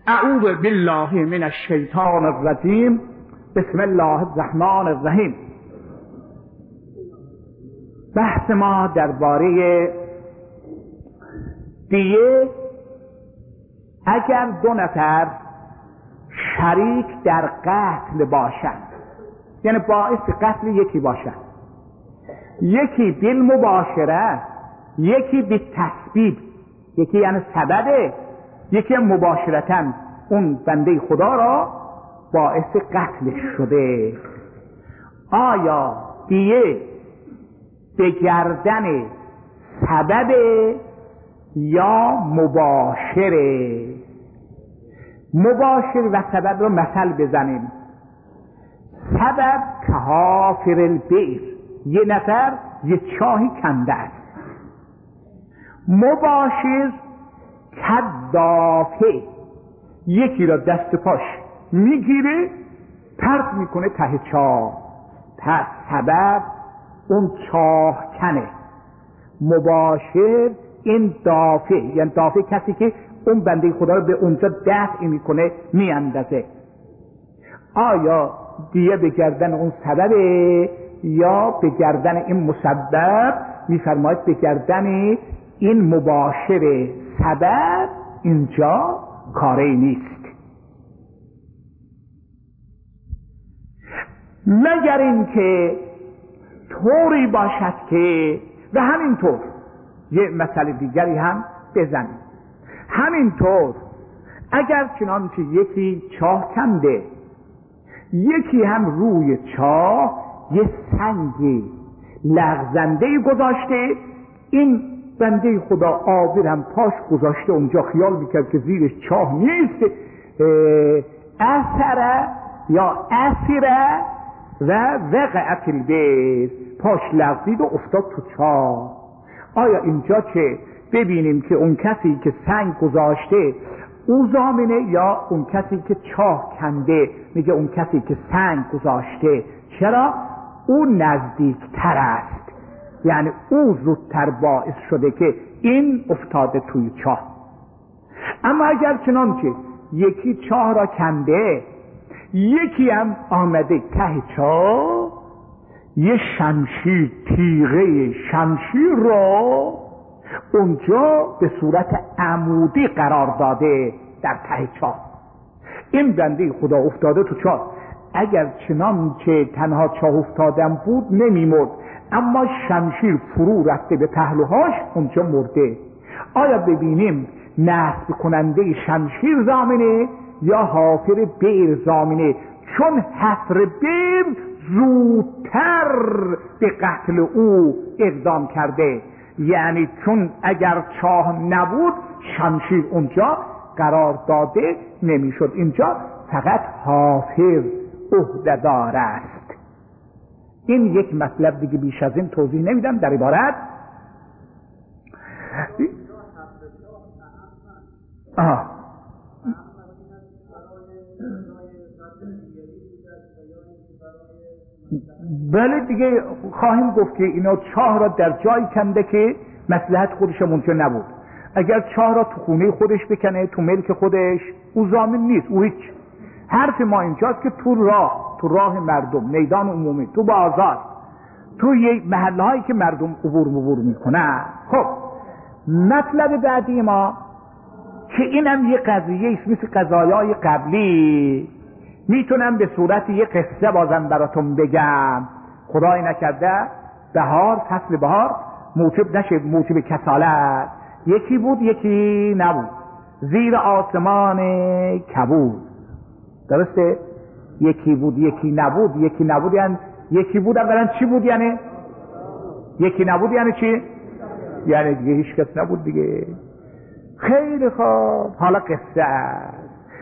اعوذ بالله من الشیطان الرجیم. بسم الله الرحمن الرحیم. بحث ما درباره دیه اگر دو نفر شریک در قتل باشند، یعنی باعث قتل یکی باشند، یکی بالمباشره، یکی بالتسبیب، یکی یعنی سببه، یکی مباشرتاً اون بنده خدا را باعث قتلش شده، آیا دیه به گردن سبب یا مباشره؟ مباشر و سبب رو مثل بزنیم. سبب که حافر البئر، یه نفر یه چاهی کنده است. مباشر کدافه، یکی را دست پاش میگیره پرت میکنه ته چاه، پس سبب اون چاه کنه. مباشر این دافع، یعنی دافع کسی که اون بنده خدا رو به اونجا دفع میکنه، میاندازه. آیا دیه به گردن اون سببه یا به گردن این مسبب؟ میفرماید به گردن این مباشر سبب اینجا کاری نیست، مگر اینکه طوری باشد که، و همینطور یه مسئله دیگری هم بزنیم، همینطور اگر چنانچه یکی چاه کنده، یکی هم روی چاه یه سنگ لغزنده گذاشته، این بنده خدا عابر هم پاش گذاشته اونجا، خیال میکرد که زیرش چاه نیست، اثره یا اسیره و وقعت البئر، پاش لغزید و افتاد تو چاه. آیا اینجا چه ببینیم که اون کسی که سنگ گذاشته او ضامنه یا اون کسی که چاه کنده؟ میگه اون کسی که سنگ گذاشته. چرا؟ او نزدیکتر است، یعنی او زودتر باعث شده که این افتاده توی چاه. اما اگر چنانچه یکی چاه را کنده، یکی هم آمده ته چاه، یه شمشیر، تیغه شمشیر را اونجا به صورت عمودی قرار داده در ته چاه، این بنده خدا افتاده تو چاه. اگر چنانچه تنها چاه افتادن بود نمیمرد، اما شمشیر فرو رفته به پهلوهاش، اونجا مرده. آیا ببینیم نصب کننده شمشیر ضامنه یا حافر بئر ضامنه؟ چون حفر بئر زودتر به قتل او اقدام کرده، یعنی چون اگر چاه نبود شمشیر اونجا قرار داده نمیشد، اینجا فقط حافر عهده‌دار است. این یک مطلب دیگه، بیش از این توضیح نمیدم در عبارت. بله دیگه، خواهیم گفت که اینا چاه را در جایی کنده که مصلحت خودش اونجا نبود. اگر چاه را تو خونه خودش بکنه، تو ملک خودش، او ضامن نیست، او هیچ. حرف ما اینجاست که تو راه مردم، میدان عمومی، تو بازار، تو یک محله هایی که مردم عبور میکنن. خب مطلب بعدی ما که اینم یه قضیه است مثل قضایای قبلی، میتونم به صورت یه قصه بازم براتون بگم. خدای نکرده بهار، فصل بهار موجب نشه، موجب کسالت، یکی بود یکی نبود، زیر آسمان کبود. درسته؟ یکی بود یکی نبود. یکی نبود یعنی یکی بود اولا چی بود؟ یعنی یکی نبود یعنی چی؟ یعنی دیگه هیچ کس نبود دیگه. خیلی خوب، حالا قصه است.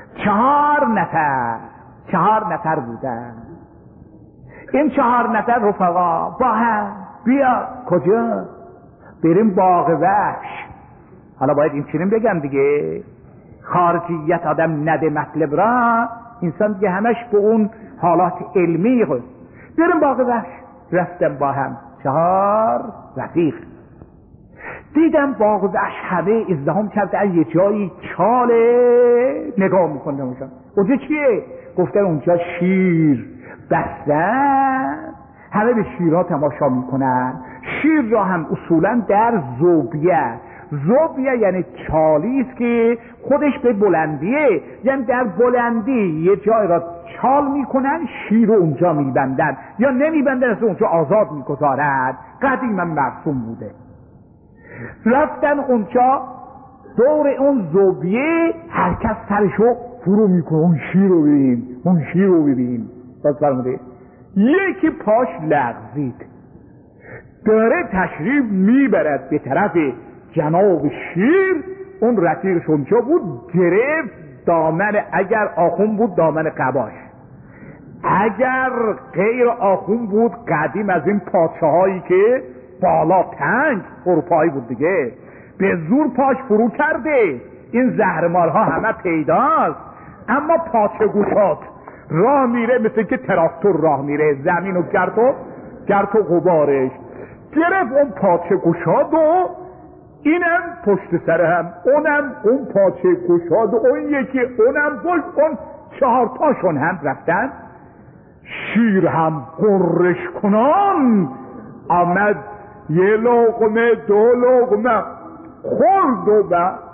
4 نفر بودن. این 4 نفر رفقا با هم بیا کجا؟ بریم باغ وحش. حالا باید این چنین بگم دیگه، خارجیت آدم نده مطلب را، انسان دیگه همش به اون حالات علمی خود. بریم باغ وحش. رفتم با هم 4 رفیق. دیدم باغ وحش همه ازدحام کرده از یه جایی چاله نگاه میکنم اونجا چیه؟ گفتن اونجا شیر بستن، همه به شیرها تماشا میکنن. شیر را هم اصولا در زوبیه یعنی چالی است که خودش به بلندیه، یعنی در بلندی یه جای را چال میکنن، شیر رو اونجا میبندن یا نمیبندن، از اونجا آزاد میگذارن. قدیما مرسوم بوده. رفتن اونجا دور اون زوبیه، هر کس سرشو فرو میکنه، اون شیر رو ببین. باز فرموده یکی پاش لغزید، داره تشریف میبرد به طرف جناب شیر. اون رفیقش اونجا بود، گرفت دامن، اگر آخون بود دامن قباش، اگر غیر آخون بود قدیم از این پاچه هایی که بالا تنگ اروپایی بود دیگه، به زور پاش فرو کرده. این زهرمارها همه پیداست، اما پاچه گوشات راه میره مثل که تراکتور راه میره، زمین و گرد و غبارش. گرفت اون پاچه گوشات و اینم پشت سر هم، اونم اون پاچه گوشات و اون یکی اونم پشت، اون 4 تاشون هم رفتن. شیر هم قرش کنان آمد، یه لقمه 2 لقمه خورد و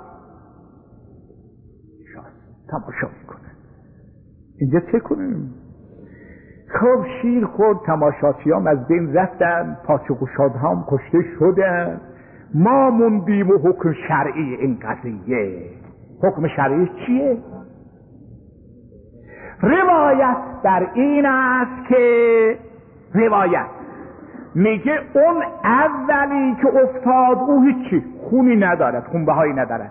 تماشا میکنه. اینجا چه کنیم؟ خب شیر خورد، تماشاچی هم از بین رفتن، پاچه گوشاد هم کشته شدن. ما موندیم و حکم شرعی این قضیه. حکم شرعی چیه؟ روایت بر این است که روایت میگه اون اولی که افتاد او هیچی خونی ندارد، خونبهایی ندارد،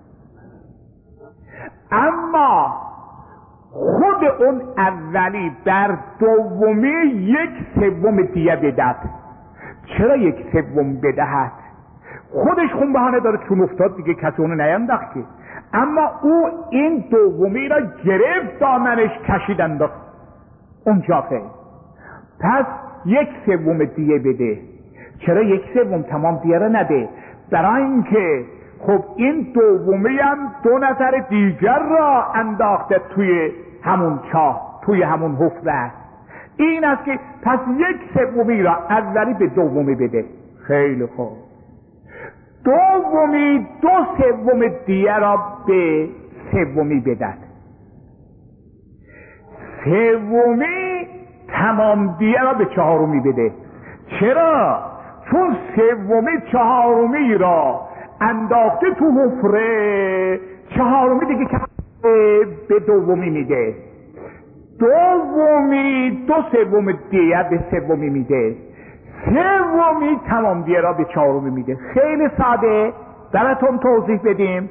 اما خود اون اولی بر دومی 1/3 دیه بدهد. چرا 1/3 بدهد؟ خودش خونبها نداره چون افتاد دیگه، کسی اونو نینداخت که، اما او این دومی را گرفت، دامنش کشید انداخت اونجا فید. پس 1/3 دیه بده. چرا 1/3 تمام دیه را نده؟ برای اینکه خب این دومی هم 2 نفر دیگر را انداخته توی همون چاه، توی همون حفره. این است که پس 1/3 را اولی به دومی بده. خیلی خوب. دومی 2/3 دیه را به سومی بدد. سومی تمام دیه را به 4می بده. چرا؟ چون سومی 4می را انداخته تو حفره، 4می دیگه که به دومی میده. دومی 2/3 دیه به سومی میده، سومی تمام دیه را به 4می میده. خیلی ساده براتون توضیح بدیم.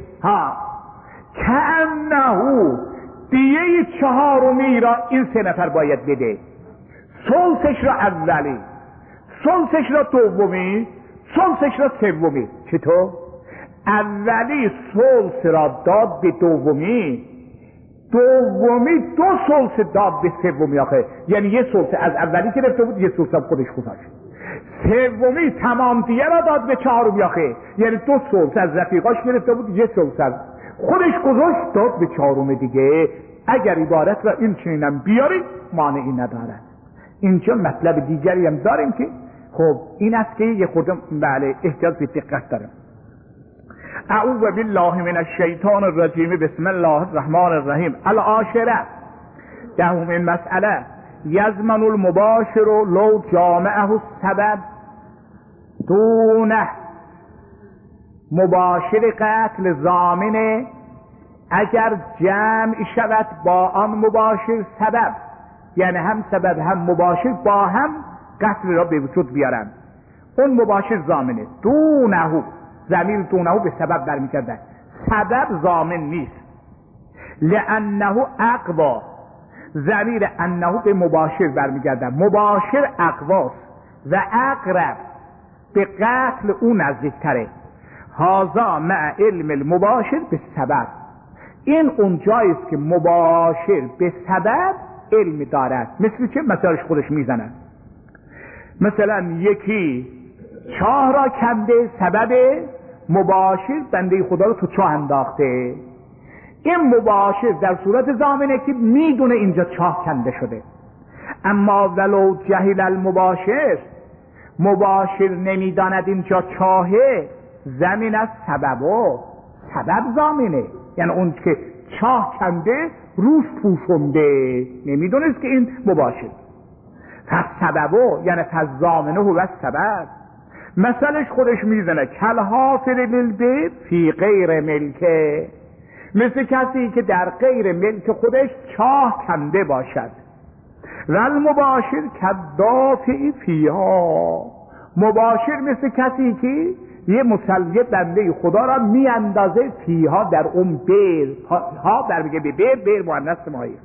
کأنه دیه 4می را این 3 نفر باید بده. ثلثش را اولی، ثلثش را دومی، ثلثش را سومی. چطور؟ اولی ثلث را داد به دومی، دومی 2 ثلث داد به سومی. آخه یعنی 1 ثلث از اولی گرفته بود، 1 ثلث هم خودش گذاشت. سومی تمام دیه را داد به 4می. آخه یعنی 2 ثلث از رفیقاش گرفته بود، 1 ثلث از خودش گذاشت داد به 4می دیگه. اگر عبارت را این چنینم بیارید مانعی ندارد. اینجا مطلب دیگری هم داریم که خب این است که یه خودم بله احتیاج به دقت دارم. اعوذ بالله من الشیطان الرجیم، بسم الله الرحمن الرحیم. العاشره، 10مین مسئله، یضمن المباشر لو جامعه السبب دونه. مباشر قتل ضامنه اگر جمع شود با آن مباشر سبب، یعنی هم سبب هم مباشر با هم قتل را به وجود بیارن، اون مباشر ضامنه. دونه، ضمیر دونه به سبب برمیگردد، سبب ضامن نیست. لانه اقوا، ضمیر انه به مباشر برمیگردد، مباشر اقواست و اقرب به قتل او نزدیکتره. هذا مع علم المباشر به سبب، این اونجایی است که مباشر به سبب علم دارد. مثل چه؟ مثالش خودش میزنن. مثلا یکی چاه را کنده، سبب مباشر بنده خدا رو تو چاه انداخته. این مباشر در صورت ضامنه که میدونه اینجا چاه کنده شده. اما ولو جهل المباشر، مباشر نمیداند اینجا چاهه، زمین از سبب ضامنه، یعنی اون که چاه کنده روش پوشنده نمیدونست که این مباشر. پس سببو یعنی پس ضامنه هو سبب. مثلش خودش میزنه کل حافر للبیت فی غیر ملکه، مثل کسی که در غیر ملک خودش چاه کنده باشد. و المباشر کدافع فیها، مباشر مثل کسی که یه مسلح بنده خدا را میاندازه فیها در اون بیر، ها در میگه بیر مؤنث مایه.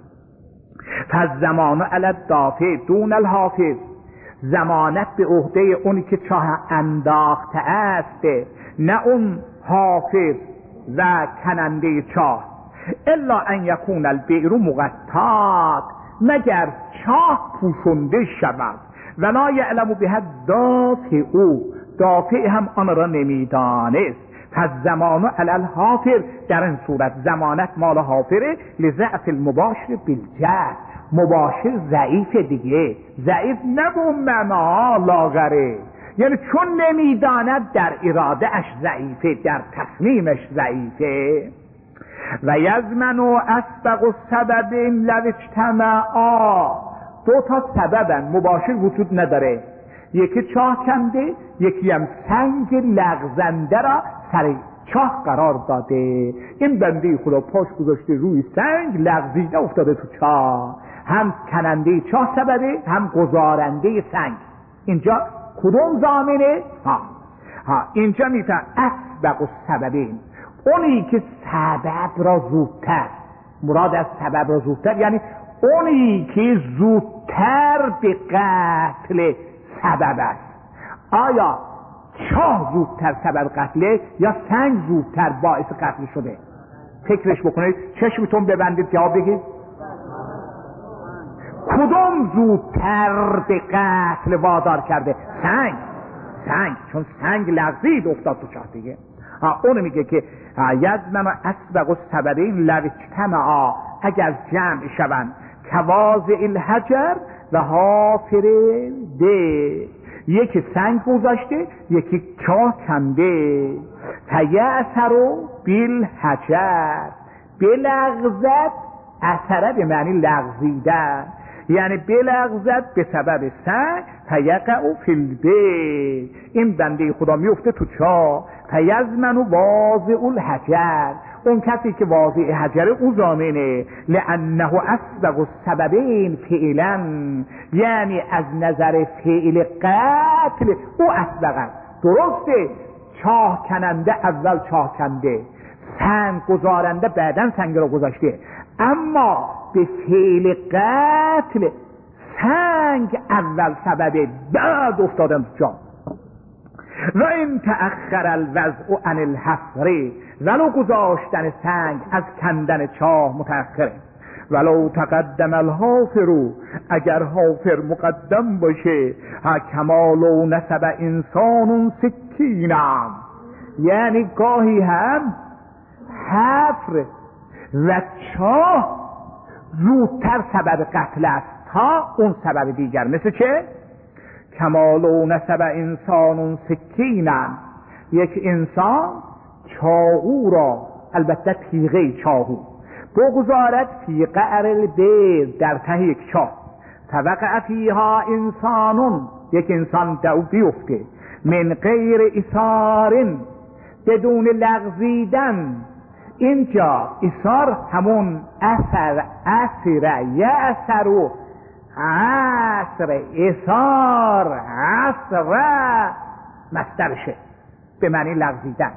پس زمانه علی الدافع دون الحافظ، ضمانت به عهده اونی که چاه انداخته است، نه اون حافظ و کننده چاه. الا ان یکون البئر مغطات، مگر چاه پوشنده شود. ولا یعلم به دافع، دافع هم آن را نمیدانست. پس زمانه علی الحافر، در این صورت ضمانت مال حافره. لضعف المباشر بالجهل، مباشر ضعیف دیگه، ضعیف نه به معنا لاغره، یعنی چون نمیداند در اراده اش ضعیفه، در تصمیمش ضعیفه. و یضمن اسبق السبب لو اجتمعا، دو تا سببن مباشر وجود نداره، یکی چاه کنده، یکی هم سنگ لغزنده را سر چاه قرار داده. این بنده خدا پاش گذاشته روی سنگ، لغزیده افتاده تو چاه. هم کننده چاه سببه، هم گذارنده سنگ. اینجا کدوم ضامنه؟ اینجا میفهم اسبق السببین، اونی که سبب را زودتر، مراد از سبب را زودتر یعنی اونی که زودتر به قتل سبب است. آیا چاه زودتر سبب قتله یا سنگ زودتر باعث قتل شده؟ فکرش بکنید، چشمتون ببندید جواب بگید. کدوم زودتر به قتل وادار کرده؟ سنگ، چون سنگ لغزید افتاد تو چاه دیگه. اونو میگه که یضمن اسبق السببین لو اجتمعا، اگر جمع شوند، کواضع الحجر و حافر ده، یکی سنگ گذاشته یکی چاه کنده. فیأثر بالحجر، بلغزد، اثره به معنی لغزیدن، یعنی بلغزد به سبب سنگ. فیقع فی البئر، این بنده خدا میفته تو چاه. فیضمن واضع الحجر، اون کسی که واضع حجر او ضامنه. لانه اسبق السببین فعلا، یعنی از نظر فعل قتل او اسبق است. درسته چاه کننده اول چاه کنده، سنگ گذارنده بعدن سنگ را گذاشته، اما به فعل قتل سنگ اول سببه، بعد افتادن تو چاه. و این تأخر الوضع عن الحفر، ولو گذاشتن سنگ از کندن چاه متأخره. ولو تقدم الحافر، اگر حافر مقدم باشه. کمالو نسب انسان سکینم، یعنی گاهی هم حفر و چاه زودتر سبب قتل است تا اون سبب دیگر. مثل چه؟ کمالو نسب انسان سکینم، یک انسان چاقو را، البته تیغه چاقو، بگذارد فی قعر البئر، در ته یک چاه. فوقع فیها انسانون، یک انسان دو بیفته. من غیر اثار، بدون لغزیدن. اینجا اثار همون اثر، یأثر، عصر، اثار، عصر مصدرشه به معنی لغزیدن.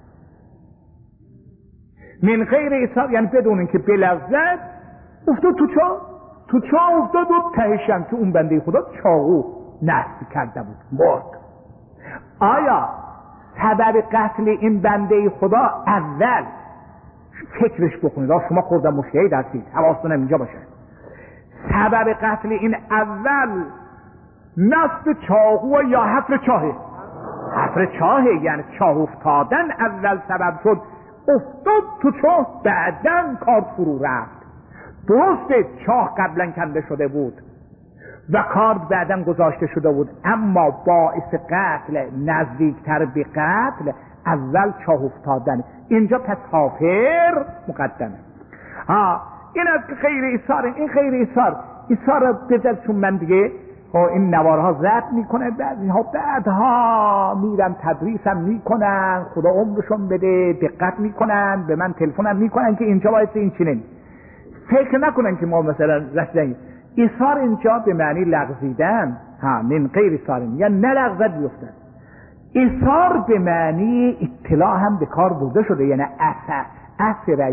من غیر اثار یعنی بدون اینکه بلغزد افتاد تو چاه افتاد و تهشم که اون بنده خدا چاقو نصب کرده بود، مرد. آیا سبب قتل این بنده خدا اول، فکرش بکنید، شما خودم مشاهد هستید، حواستون اینجا باشه، سبب قتل این اول نصب چاقو یا حفر چاهه؟ حفر چاهه، یعنی چاه افتادن اول سبب شد، افتاد تو چاه بعدن کار فرو رفت. درسته چاه قبلا کنده شده بود و کار بعدن گذاشته شده بود، اما باعث قتل، نزدیکتر به قتل اول چاه افتادن. اینجا پس حافر مقدمه. این از خیر ایثار، این خیر ایثار رو بذار، چون من دیگه این نوارها ضبط میکنه، بعضی ها بعدها میرن تدریسم میکنن، خدا عمرشون بده، دقت میکنن، به من تلفنم میکنن که اینجا باید این چنین فکر نکنن که ما مثلا رسیدیم. ایثار اینجا به معنی لغزیدن، من غیر ایثار، یعنی نلغزد بیفتد. ایثار به معنی اطلاع هم به کار برده شده، یعنی اثر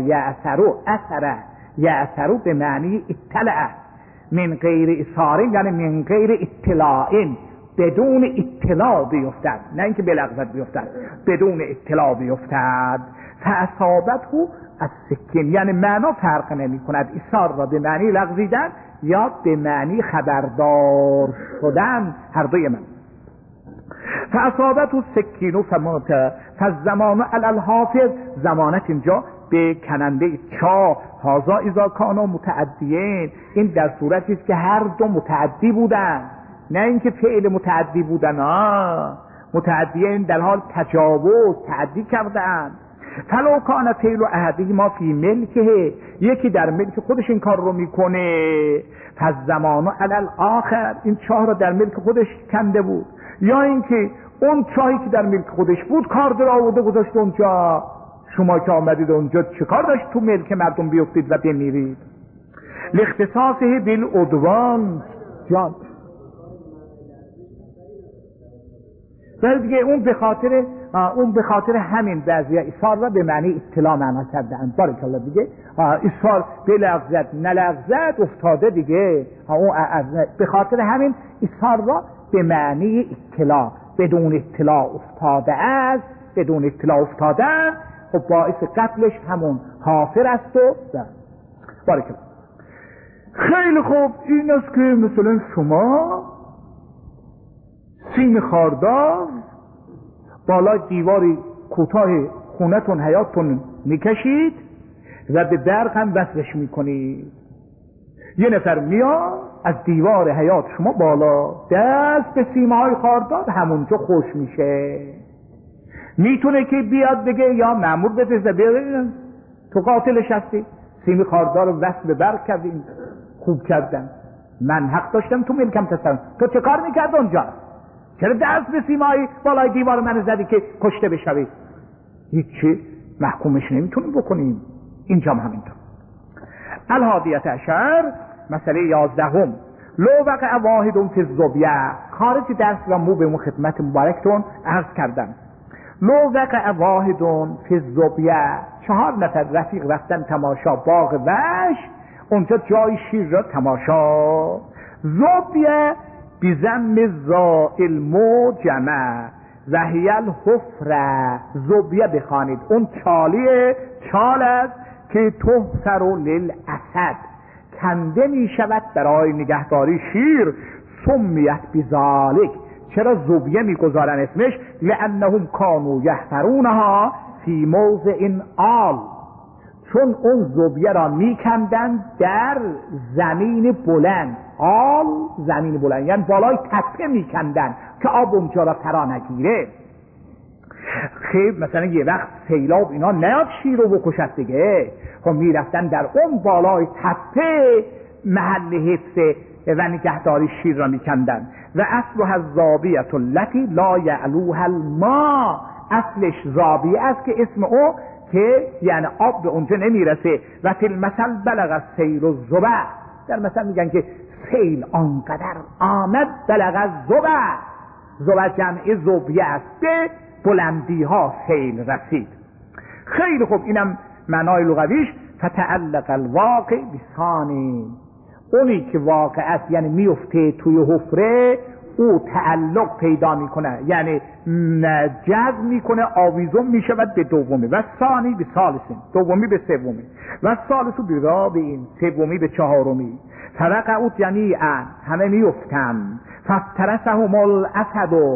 یعثرو به معنی اطلاع. من غیر ایثار یعنی من غیر اطلاع، بدون اطلاع بیفتد، نه اینکه بلغزد بیفتد، بدون اطلاع بیفتد. فاصابته السکین، یعنی معنا فرق نمی کند، ایثار را به معنی لغزیدن یا به معنی خبردار شدن، هر دوی من. فاصابته السکین فمات فالزمان علی الحافظ، زمانت اینجا به کننده چاه، هذا اذا کانوا متعدیین، این در صورتی است که هر دو متعدی بودن، نه اینکه فعل متعدی بودن، متعدیین در حال تجاوز تعدی کردن. فلو کان فعل احدهما فی ملکه، یکی در ملک خودش این کار رو میکنه، فالزمان علی الاخر، این چاه رو در ملک خودش کنده بود، یا اینکه اون چاهی که در ملک خودش بود کار در آورده گذاشته اونجا، شما که آمدید اونجا چه کار داشت تو ملک مردم بیفتید و بمیرید؟ لاختصاصه بالعدوان جان. در دیگه اون به خاطر همین بعضی ایثار را به معنی اطلاع معنا کردن. بارک الله. دیگه ایثار بلغزد نلغزد افتاده دیگه، به خاطر همین ایثار را به معنی اطلاع، بدون اطلاع افتاده است، بدون اطلاع افتادن خب باعث قتلش همون حافر است. و بارک الله. خیلی خوب، این است که مثلا شما سیم خاردار بالا دیواری کوتاه خونتون حیاتتون میکشید و به برق هم وصلش میکنید. یه نفر میاد از دیوار حیات شما بالا دست به سیمه های خاردار همونجا خوش میشه. میتونه که بیاد بگه یا مأمور بده بیاد تو قاتلش هستی، سیم خاردار رو وصل به برق کردیم، خوب کردن، من حق داشتم تو ملکم تصرف، تو چه کار میکرد اونجا؟ چرا دست به سیمای بالای دیوار من زدی که کشته بشوی؟ هیچی محکومش نمیتونیم بکنیم. اینجا هم همینطور. الحادیت عشر، مسئله 11. لو وقع واحد فی الزبیه، خارج درس و مو به خدمت مبارکتون عرض کردم. لو وقع واحد فی الزبیه، 4 نفر رفیق رفتن تماشا باغ وحش، اونجا جای شیر را تماشا. زبیه بزم زائل موجمه و هی الحفره، زبیه بخوانید، اون چال است که تحفر للاسد، کنده می شود برای نگهداری شیر. سمیت بذالک، چرا زبیه می گذارن اسمش؟ لانهم کانوا یحفرونها فی موضع آل، چون اون زبیه را می کندن در زمین بلند. آل زمین بلند یعنی بالای تپه می کندن که آب اونجا را فرا نگیره. خیلی مثلا یه وقت سیلاب اینا نیاد شیر رو بکشد دیگه، خب می رفتن در اون بالای تپه محل حفظ و نگهداری شیر را می کندن. و اصلها الزابیة التي لا یعلوها الماء، اصلش زابیه است که اسم او که یعنی آب به اونجا نمیرسه. و فی المثل بلغ السیل الزبع، در مثل میگن که سیل آنقدر آمد بلغ الزبع، زبع جمع زبیه است، به بلندی ها سیل رسید. خیلی خوب، اینم معنای لغویش. فتعلق الواقع بثانی، اونی که واقع است یعنی میفته توی حفره، او تعلق پیدا میکنه، یعنی جذب میکنه، آویزون میشود به دومی. و ثانی به ثالثین، دومی به سومی. و ثالثو به رابعین، سومی به چهارمی. فوقعوا جمیعا، همه میفتن. فافترسهم الاسد،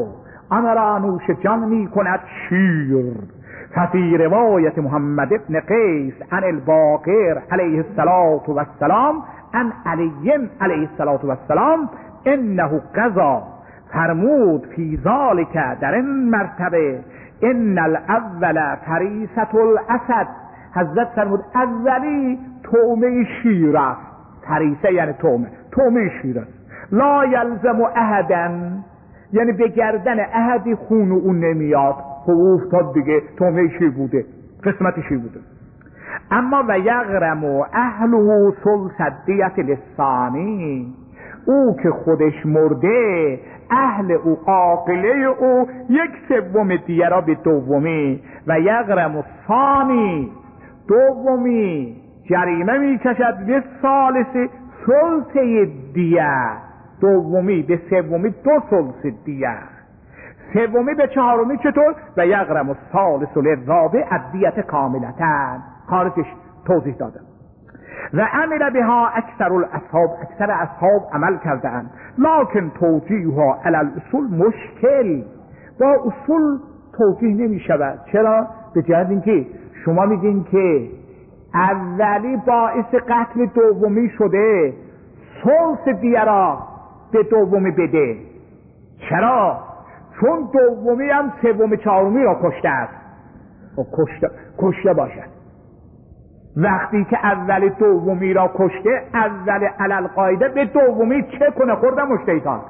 آن نوش جان می کند شیر. ففی روایت محمد ابن قیس عن الباقر علیه السلام عن علی علیه السلام انه قضا فرمود فی ذالک در این مرتبه ان الاول فریسة الاسد. حضرت فرمود اولی تومه شیر است. فریسه یعنی تومه شیر است. لا یلزم احدا یعنی به گردن احدی خون اون نمیاد. خب افتاد دیگه، تومه شیر بوده، قسمت شیر بوده. اما و یغرم اهله ثلث دیت للثانی، او که خودش مرده اهل او عاقله او 1/3 دیه را به دومی. و یغرم الثانی دومی جریمه می کشد به ثالث ثلث دیه. دومی به سومی 2 ثلث دیه. سومی به چهارمی چطور؟ و یغرم الثالث للرابع الدیت کاملتن. خارجش توضیح دادم. و عمل بها اکثر اصحاب عمل کردند، لکن توجیهها علی الاصول مشکل. با اصول توجیه نمی شود. چرا؟ به جهت اینکه شما میگین که اولی باعث قتل دومی شده، ثلث دیه را به دومی بده. چرا؟ چون دومی هم سوم چهارمی را کشته است. کشته باشد. وقتی که اول دومی را کشته، اول علل قاعده به دومی چه کنه؟ خورده مشتیطان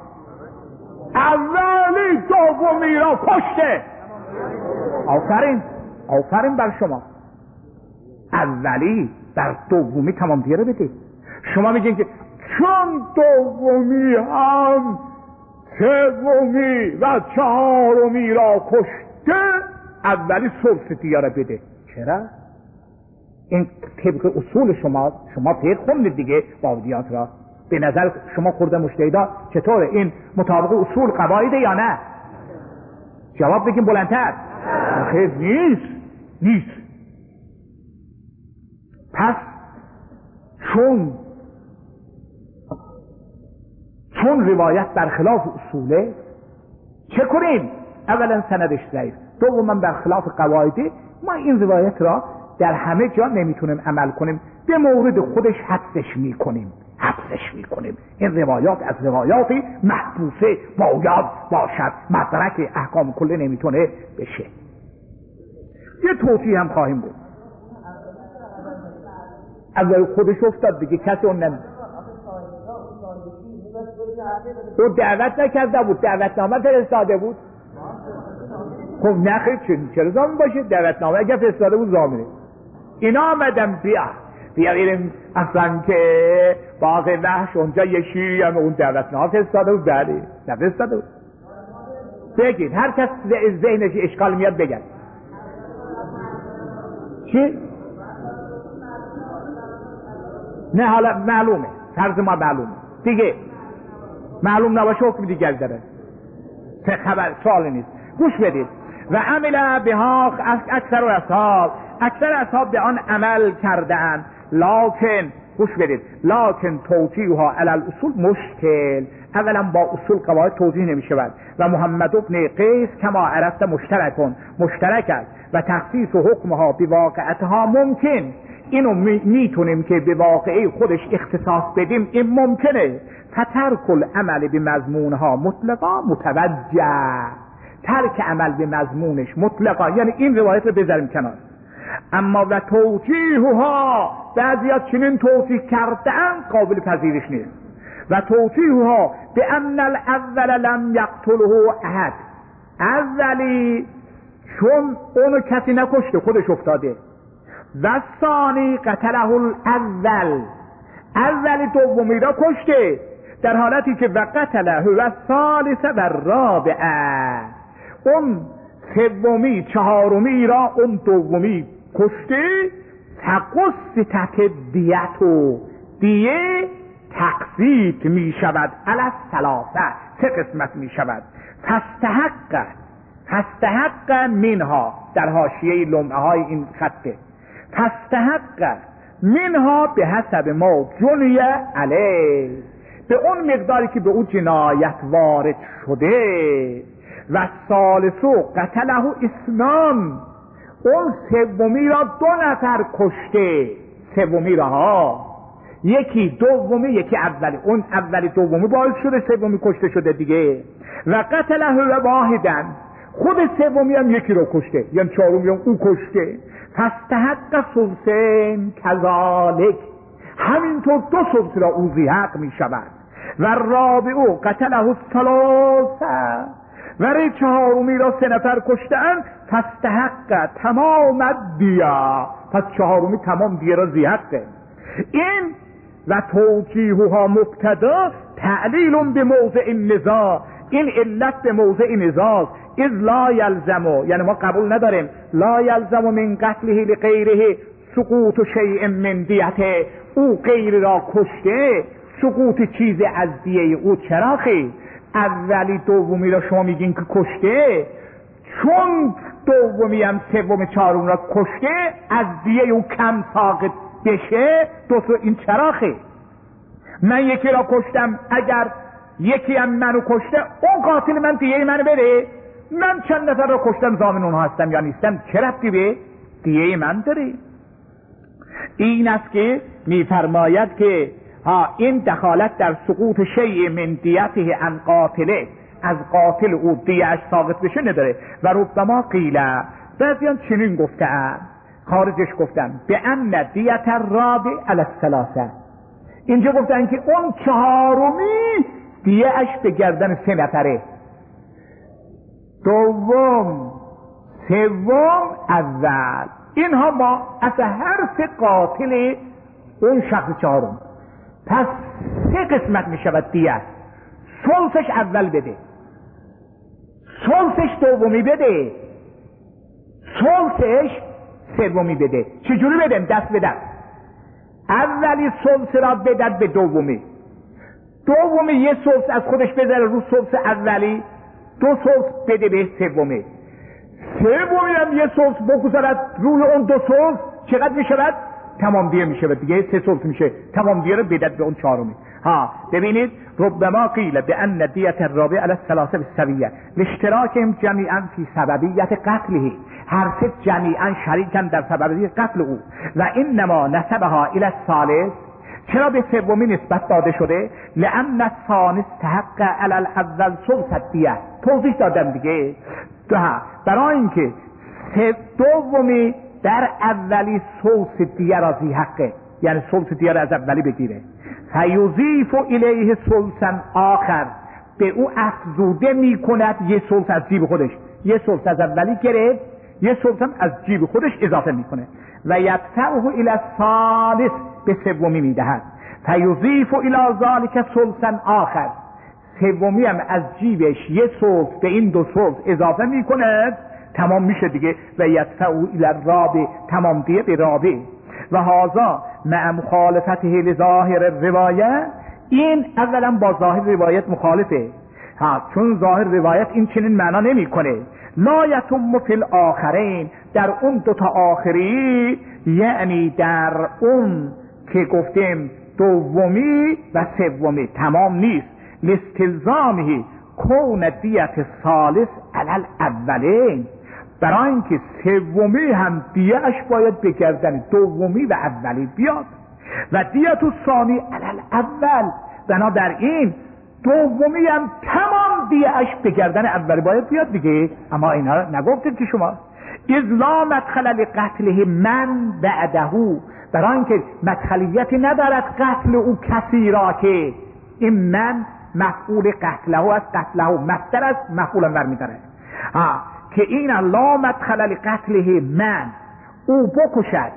اولی دومی را کشته. آفرین بر شما. اولی در دومی تمام دیره بده. شما میگین که چون دومی هم سومی و چهارمی را کشته، اولی ثلث دیره را بده. چرا؟ این طبق اصول شما پیر خوندید دیگه باودیات را. به نظر شما خورده مجتهدا چطوره؟ این مطابق اصول قواعد یا نه؟ جواب بگیم بلندتر. خیر نیست. پس چون روایت برخلاف اصوله چه کنیم؟ اولا سندش ضعیف، دوما برخلاف قواعده. ما این روایت را در همه جا نمیتونیم عمل کنیم، به مورد خودش حبسش میکنیم. این روایات از روایاتی محبوسه باید باشد، مدرک احکام کله نمیتونه بشه. یه توصیه هم خواهیم بود. اول خودش افتاد دیگه، کسی اون نمید. او دعوت نکرده بود، دعوتنامه فرستاده بود. خب نخیر چرا زامن باشه؟ دعوتنامه اگه فرستاده بود زامنه. اینا آمدم بیا بریم اصلا که باغ وحش اونجا یه شیری هم اون دعوتنامه فرستاده بود. بله نفرستاده بود. بگید هر کس ذهنش اشکال میاد بگن. چی؟ نه حالا معلومه، فرض ما معلومه دیگه. معلوم نباشه حکم دیگر داره. خبر سوال نیست. گوش بدید. و عمل بها اکثر اصحاب به آن عمل کردند، لکن گوش بدید، لکن توجیهها علی الاصول مشکل. اولا با اصول قواعد توجیه نمی شود. و محمد ابن قیس کما عرفت مشترک است و تخصیص حکمها بواقعتها ممکن. اینو میتونیم که به واقعه خودش اختصاص بدیم، این ممکنه. فترک العمل به مضمونها مطلقا متوجه. ترک عمل به مضمونش مطلقا یعنی این روایت رو بذاریم کنار. اما و توجیهها، بعضیات چنین توجیه کردن قابل پذیرش نیست. و توجیهها به ان الاول لم یقتله احد، اولی چون اونو کسی نکشته خودش افتاده. و ثانی قتله الاول، اولی دومی را کشته، در حالتی که و قتله و ثالث و رابعه، اون سومی چهارمی را اون دومی کشته. تقص دیت و دیه تقسیط می شود علی الثلاثه، 3 قسمت می شود. فاستحق منها، در حاشیه لمعه های این خطه، فاستحق منها به حسب ما جنی علیه، به اون مقداری که به اون جنایت وارد شده. و ثالثو قتله اثنان، اون سومی را 2 نفر کشته، سومی را ها، یکی دومی یکی اولی، اون اولی دومی باعث شده سومی کشته شده دیگه. و قتله واحدن، خود سومی هم یکی رو کشته، یعنی چهارمی هم او کشته. فاستحق ثلثین کذالک، همینطور 2 ثلث را او ذی حق می شود. و رابعو قتله الثلاثه، و چهارمی را 3 نفر کشتن. فاستحق تمام الدیه، پس چهارمی تمام دیه را ذی حقه. این و توجیهها مبتدا تعلیل به موضع النزاع، این علت به موضع نزاع. اذ لا یلزمو، یعنی ما قبول نداریم لا یلزمو من قتله لغیره سقوط شیء من دیته، او غیر را کشته سقوط چیز از دیه او. چرا خیر؟ اولی دومی را شما میگین که کشته، چون دومی هم سوم چهارم را کشته از دیه او کم ساقط بشه. این چرا خیر؟ من یکی را کشتم، اگر یکی هم منو کشته اون قاتل من دیه منو بده، من چند نفر را کشتم ضامن اونها هستم یا نیستم، چه ربطی به دیه من داره؟ این است که میفرماید که این دخالت در سقوط شیء من دیته عن قاتله، از قاتل او دیهش ساقط بشه نداره. و ربما قیله، بعضیان چنین گفتن، خارجش گفتن به ان دیت الرابع علی الثلاثه، اینجا گفتن که اون چهارمی دیهش به گردن 3 نفره، دوم سوم اول. اینها ما از حرف قاتل اون شخص چهارم، پس 3 قسمت می شود دیه. ثلثش اول بده، ثلثش دومی بده، ثلثش سومی بده. چجوری بدیم؟ دست به دست. اولی ثلث را بدد به دومی، دومی یه ثلث از خودش بذاره رو ثلث اولی، 2 ثلث بده به سومی، سومی هم یه ثلث بگذارد روی اون 2 ثلث. چقدر می شود؟ تمام دیه می شود دیگه، 3 ثلث میشه، تمام دیه رو بدد به اون چهارمی. ببینید ربما قیل بان دیت الرابع علی الثلاثه بالسویه لاشتراکهم جمیعا فی سببیت قتله، هر 3 جمیعا شریکن در سببیت قتل او. و انما نسبها الی الثالث، چرا به سومی نسبت داده شده؟ لان الثاني استحق علی الاول ثلث الدیه، توضیح دادم دیگه. برای اینکه دومی در اولی ثلث دیه را ذی حقه، یعنی ثلث دیه را از اولی بگیره. فیضیف الیه ثلثا آخر، به او افزوده می کند یه ثلث از جیب خودش، یه ثلث از اولی گرفت، یه ثلث هم از جیب خودش اضافه می کنه. و یدفعه الی الثالث، به سومی می دهد. فیضیف الی ذلک ثلثا آخر، سومی هم از جیبش یه ثلث به این 2 ثلث اضافه می کند، تمام میشه دیگه. و یدفعه الی الرابع، تمام دیه به رابع. و هذا مع مخالفته لظاهر الروایه، این اولا با ظاهر روایت مخالفه، چون ظاهر روایت این چنین معنا نمیکنه. لا یتم فی الاخرین، در اون 2 تا آخری، یعنی در اون که گفتیم دومی و سومی تمام نیست. لاستلزامه کون دیت الثالث علی الاولین، برای اینکه سومی هم دیهش باید به گردن دومی و اولی بیاد. و دیت الثانی علی الاول، بنابراین دومی هم تمام دیهش به گردن اولی باید بیاد دیگه. اما اینا نگفتید که شما اذ لا مدخل لقتله من بعده، برای اینکه مدخلیتی ندارد قتل او کسی را که این من مفعول قتله از قتله مصدر از مفعول برمی‌داره، که این لا مدخل لقتله من، او بکشد.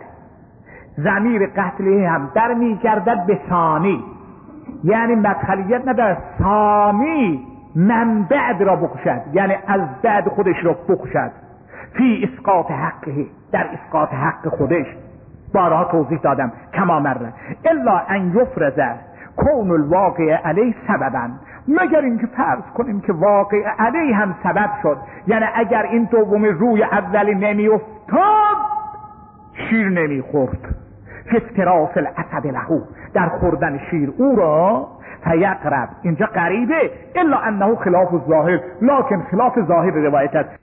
ضمیر قتله هم در میگردد به ثانی، یعنی مدخلیت ندارد، ثانی من بعد را بکشد، یعنی از بعد خودش را بکشد. فی اسقاط حقه، در اسقاط حق خودش. بارها توضیح دادم کما مره. الا ان یفرض کون الواقع علیه سببا، مگر اینکه فرض کنیم که واقع علیه هم سبب شد، یعنی اگر این دومی روی اولی نمی افتاد شیر نمی خورد، فافتراس الاسد له، در خوردن شیر او را، فیقرب، اینجا قریبه، الا انه خلاف الظاهر، لکن خلاف ظاهر روایت است.